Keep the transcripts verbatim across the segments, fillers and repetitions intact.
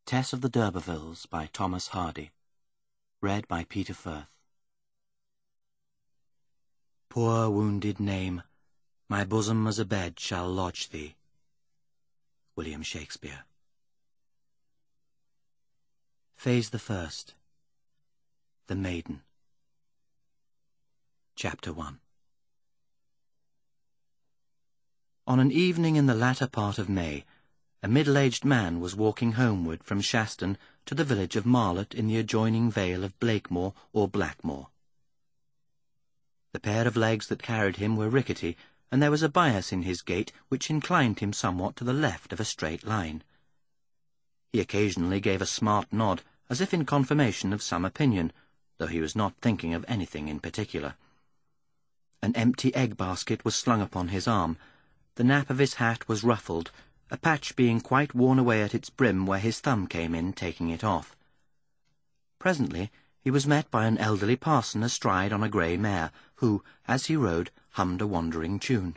Tess of the D'Urbervilles by Thomas Hardy. Read by Peter Firth. Poor wounded name, my bosom as a bed shall lodge thee. William Shakespeare. Phase the First. The Maiden. Chapter one. On an evening in the latter part of May, a middle-aged man was walking homeward from Shaston to the village of Marlott in the adjoining vale of Blakemore or Blackmore. The pair of legs that carried him were rickety, and there was a bias in his gait which inclined him somewhat to the left of a straight line. He occasionally gave a smart nod, as if in confirmation of some opinion, though he was not thinking of anything in particular. An empty egg-basket was slung upon his arm. The nap of his hat was ruffled, a patch being quite worn away at its brim where his thumb came in, taking it off. Presently he was met by an elderly parson astride on a grey mare, who, as he rode, hummed a wandering tune.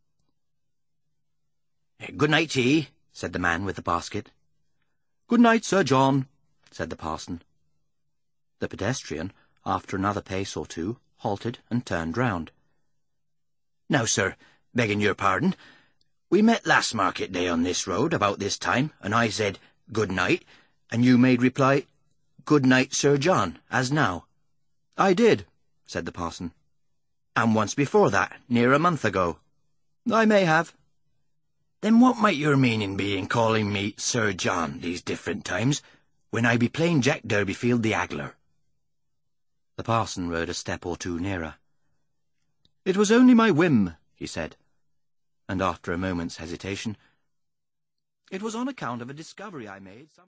"Good night to ye," said the man with the basket. "Good night, Sir John," said the parson. The pedestrian, after another pace or two, halted and turned round. "Now, sir, begging your pardon, we met last market day on this road about this time, and I said, 'Good night,' and you made reply, 'Good night, Sir John,' as now." "I did," said the parson. "And once before that, near a month ago." "I may have." "Then what might your meaning be in calling me Sir John these different times, when I be plain Jack Durbeyfield the Haggler?" The parson rode a step or two nearer. "It was only my whim," he said, and after a moment's hesitation, "It was on account of a discovery I made some